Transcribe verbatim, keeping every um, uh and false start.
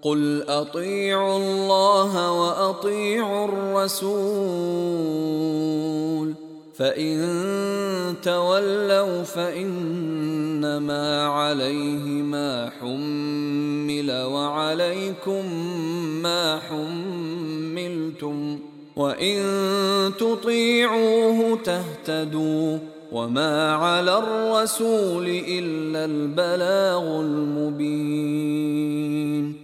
قل أطيعوا الله وأطيعوا الرسول، فإن تولوا فإنما عليه ما حمل وعليكم ما حملتم، وإن تطيعوه تهتدوا، وما على الرسول إلا البلاغ المبين.